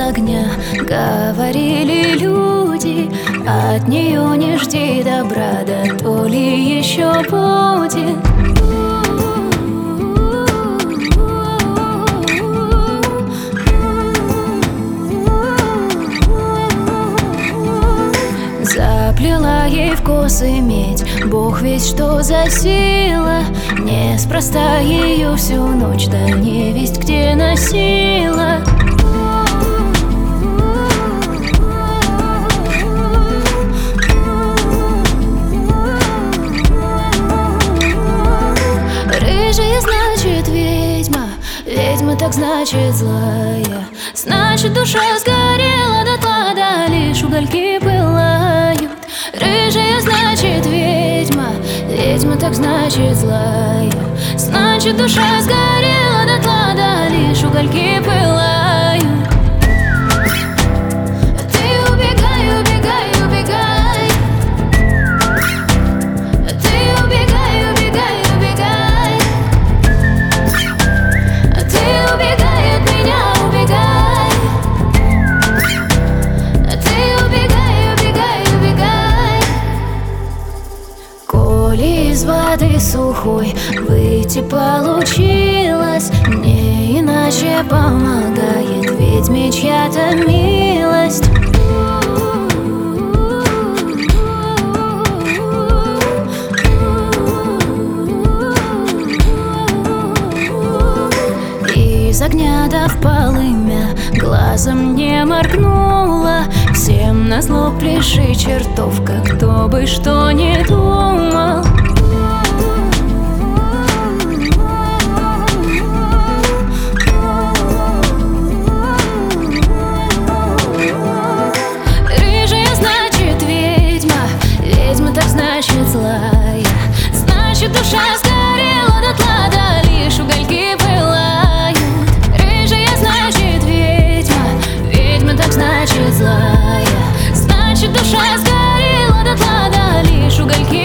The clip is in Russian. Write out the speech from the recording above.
огня. Говорили люди, от нее не жди добра, да то ли еще будет. Заплела ей в косы медь, Бог весть что за сила. Неспроста ее всю ночь, да невесть где носила. Рыжая значит ведьма, ведьма так значит злая. Значит душа сгорела дотла, да лишь угольки пылают. Рыжая значит ведьма, ведьма так значит злая. Значит душа сгорела дотла, да лишь угольки пылают. Ты убегай, убегай, убегай. Ты убегай, убегай, убегай. Ты убегай от меня, убегай. Ты убегай, убегай, убегай. Коли из воды сухой выйти получилось, не иначе помогает ведьме чья-то милость. Из огня да в полымя глазом не моргнула. Всем назло пляши, чертовка, кто бы что ни думал. Рыжая значит ведьма, ведьма так значит злая. Значит душа сгорела дотла, да лишь угольки пылают. Рыжая значит ведьма, ведьма так значит злая. Значит душа сгорела дотла, да лишь угольки